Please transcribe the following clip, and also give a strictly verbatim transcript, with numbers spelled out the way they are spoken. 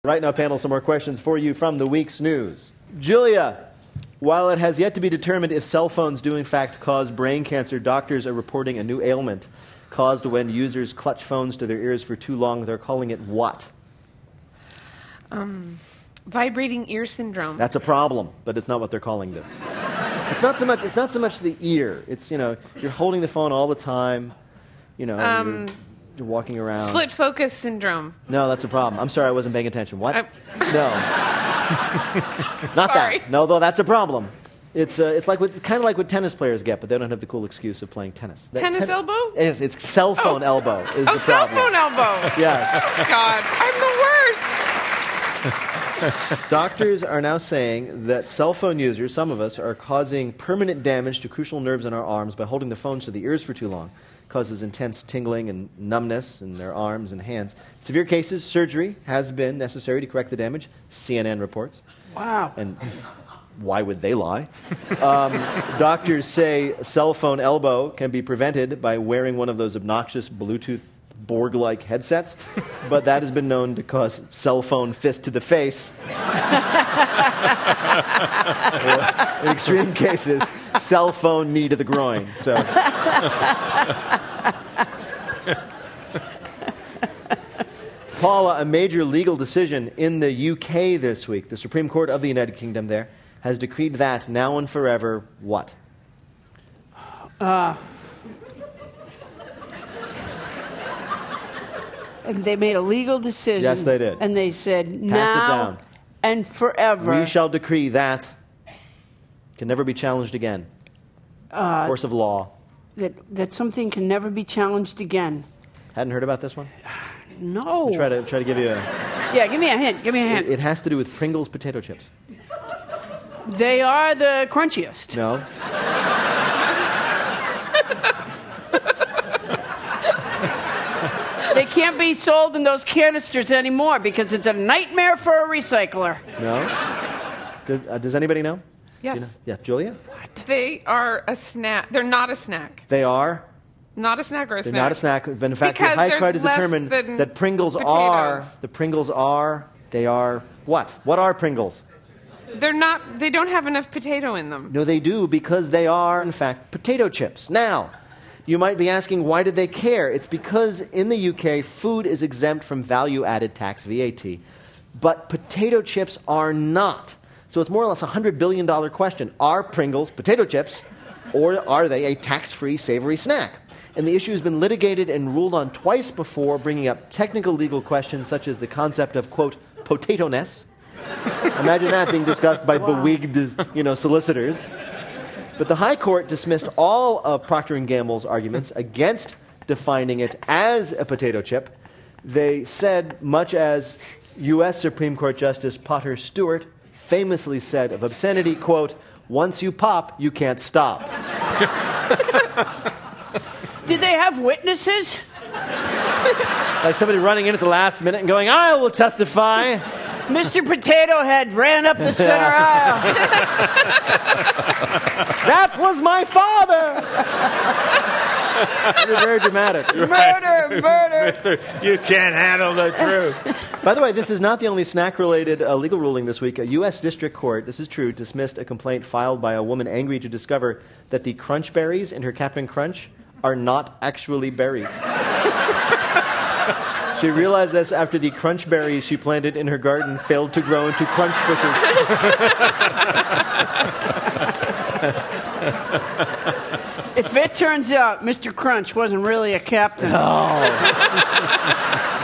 Right now, panel, some more questions for you from the week's news. Julia, while it has yet to be determined if cell phones do in fact cause brain cancer, doctors are reporting a new ailment caused when users clutch phones to their ears for too long. They're calling it what? Um, vibrating ear syndrome. That's a problem, but it's not what they're calling this. It's not so much. It's not so much the ear. It's, you know, you're holding the phone all the time. You know, Um, you're, you're walking around. Split focus syndrome. No, that's a problem. I'm sorry, I wasn't paying attention. What? I- No, not Sorry. that. No, though that's a problem. It's uh, it's like what, kind of like what tennis players get, but they don't have the cool excuse of playing tennis. That Tennis ten- elbow? Yes, it's cell phone Oh. elbow is Oh, the cell problem. phone elbow. Yes. God, I'm the worst. Doctors are now saying that cell phone users, some of us, are causing permanent damage to crucial nerves in our arms by holding the phones to the ears for too long. It causes intense tingling and numbness in their arms and hands. In severe cases, surgery has been necessary to correct the damage, C N N reports. Wow. And why would they lie? Um, doctors say cell phone elbow can be prevented by wearing one of those obnoxious Bluetooth Borg-like headsets, but that has been known to cause cell phone fist to the face. Or, in extreme cases, cell phone knee to the groin. So. Paula, a major legal decision in the U K this week. The Supreme Court of the United Kingdom there has decreed that now and forever what? Uh, and they made a legal decision. Yes, they did. And they said, Passed now it down. and forever. We shall decree that can never be challenged again. uh, Force of law. that, that something can never be challenged again. Hadn't heard about this one? No. I'll try to try to give you a. Yeah, give me a hint. Give me a hint. It, it has to do with Pringles potato chips. They are the crunchiest. No. They can't be sold in those canisters anymore because it's a nightmare for a recycler. No. Does, uh, does anybody know? Yes. Do you know? Yeah, Julia. They are a snack. They're not a snack. They are. Not a snack or a They're snack. not a snack, but in fact, Because the High there's Court has less determined than that Pringles are. potatoes. The Pringles are. They are what? What are Pringles? They're not. They don't have enough potato in them. No, they do, because they are, in fact, potato chips. Now, you might be asking, why did they care? It's because in the U K, food is exempt from value-added tax, V A T, but potato chips are not. So it's more or less a one hundred billion dollars question. Are Pringles potato chips, or are they a tax-free savory snack? And the issue has been litigated and ruled on twice before, bringing up technical legal questions such as the concept of, quote, potato-ness. Imagine that being discussed by Wow. bewigged, you know, solicitors. But the High Court dismissed all of Procter and Gamble's arguments against defining it as a potato chip. They said, much as U S Supreme Court Justice Potter Stewart famously said of obscenity, quote, once you pop, you can't stop. Did they have witnesses? Like somebody running in at the last minute and going, I will testify. Mister Potato Head ran up the center aisle. That was my father. Very, very dramatic. Murder, murder. You can't handle the truth. By the way, this is not the only snack-related uh, legal ruling this week. A U S district court, this is true, dismissed a complaint filed by a woman angry to discover that the crunch berries in her Captain Crunch are not actually berries. She realized this after the crunch berries she planted in her garden failed to grow into crunch bushes. If it turns out Mister Crunch wasn't really a captain. Oh.